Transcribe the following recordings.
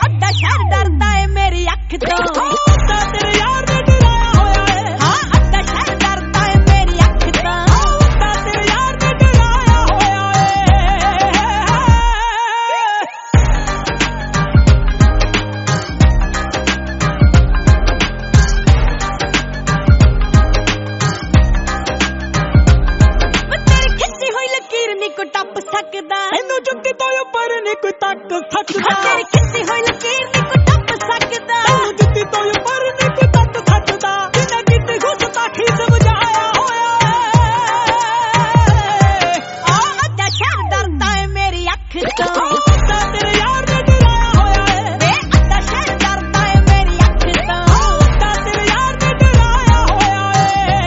ਅੱਡਾ ਸ਼ਹਿਰ ਡਰਦਾ ਏ ਮੇਰੀ ਅੱਖ ਤੋਂ ਅੱਡਾ ਤੇਰੇ ਯਾਰ ਨੇ ਡਰਾਇਆ ਹੋਇਆ ਏ ਹਾਂ ਅੱਡਾ ਸ਼ਹਿਰ ਡਰਦਾ ਏ ਮੇਰੀ ਅੱਖ ਤੋਂ ਅੱਡਾ ਤੇਰੇ ਯਾਰ ਨੇ ਡਰਾਇਆ ਹੋਇਆ ਏ ਤੇਰੀ ਖਿੱਚੀ ਹੋਈ ਲਕੀਰ ਨੀ ਕੋਈ ਟੱਪ ਸਕਦਾ ਇਹਨੂੰ ਜੁੱਤੀ ਤੋਂ ਉੱਪਰ ਨਹੀਂ ਕੋਈ ਤੱਕ ਸਕਦਾ ਤੇਰੀ ਖਿੱਚੀ ਹੋਈ ਲਕੀਰ ਨੀ ਕੋਈ ਟੱਪ ਸਕਦਾ ਇਹਨੂੰ ਜੁੱਤੀ ਤੋਂ ਉੱਪਰ ਨਹੀਂ ਕੋਈ ਤੱਕ ਸਕਦਾ ਬਿਨਾਂ ਕਿਤੇ ਗੁਸਤਾਖੀ ਸਮਝਾਇਆ ਹੋਇਆ ਏ ਆ ਅੱਡਾ ਸ਼ਹਿਰ ਡਰਦਾ ਏ ਮੇਰੀ ਅੱਖ ਤੋਂ ਅੱਡਾ ਤੇਰੇ ਯਾਰ ਨੇ ਡਰਾਇਆ ਹੋਇਆ ਏ ਵੇ ਅੱਡਾ ਸ਼ਹਿਰ ਡਰਦਾ ਏ ਮੇਰੀ ਅੱਖ ਤੋਂ ਅੱਡਾ ਤੇਰੇ ਯਾਰ ਨੇ ਡਰਾਇਆ ਹੋਇਆ ਏ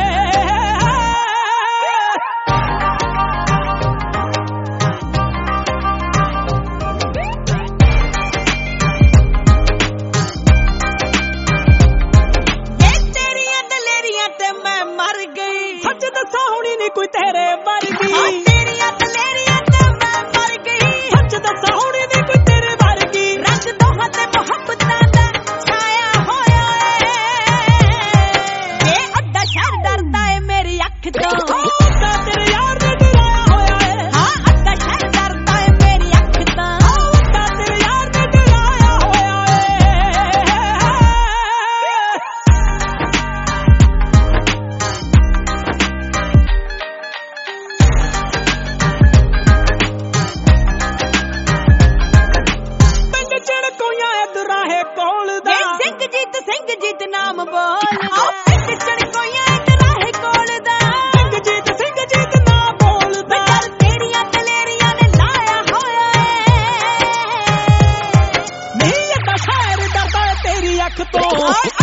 ਵੇ ਤੇਰੀਆਂ ਦਲੇਰੀਆਂ ਤੇ ਮੈਂ ਮਰ ਗਈ ਸੱਚ ਦੱਸਾਂ ਹੁਣੀ ਨਹੀਂ ਕੋਈ ਤੇਰੇ ਆ ਵਰਗੀ ਤੇਰੀਆਂ ਦਲੇਰੀਆਂ ਤੇ ਮੈਂ ਮਰ ਗਈ ਸੱਚ ਦੱਸਾਂ ਹੁਣੀ ਨਹੀਂ ਕੋਈ ਤੇਰੇ ਵਰਗੀ ਰੰਗ ਦੋਹਾਂ ਤੇ ਮੁਹੱਬਤਾਂ ਦਾ ਛਾਇਆ ਹੋਇਆ ਏ ਵੇ ਅੱਡਾ ਸ਼ਹਿਰ ਡਰਦਾ ਏ ਮੇਰੀ ਅੱਖ ਤੋਂ ਅੱਡਾ ਤੇਰੇ ਯਾਰ ਨੇ ਡਰਾਇਆ ਹੋਇਆ ਏ ਹਾਂ ਅੱਡਾ ਸ਼ਹਿਰ ਡਰਦਾ ਏ ਮੇਰੀ ਅੱਖ ਤੋਂ ਅੱਡਾ ਤੇਰੇ ਯਾਰ ਨੇ ਡਰਾਇਆ ਹੋਇਆ ਏ ਪਿੰਡ ਚੜਕੋਈਆਂ ਇਧਰਾਹੇ ਕੋਲ ਦਾ ਵੇ ਸਿੰਘ ਜੀਤ ਨਾਮ ਬੋਲ ਆ ਪਿੰਡ ਚੜਕੋਈਆਂ ਇੱਕ ਰਾਹੇ ਕੋਲ ਦਾ ਸਿੰਘ ਜੀਤ ਨਾ ਬੋਲਦਾ ਚੱਲ ਤੇਰੀਆਂ ਦਲੇਰੀਆਂ ਨੇ ਲਾਇਆ ਹੋਇਆ ਏ ਨਹੀਂ ਅੱਡਾ ਸ਼ਹਿਰ ਡਰਦਾ ਏ ਤੇਰੀ ਅੱਖ ਤੋਂ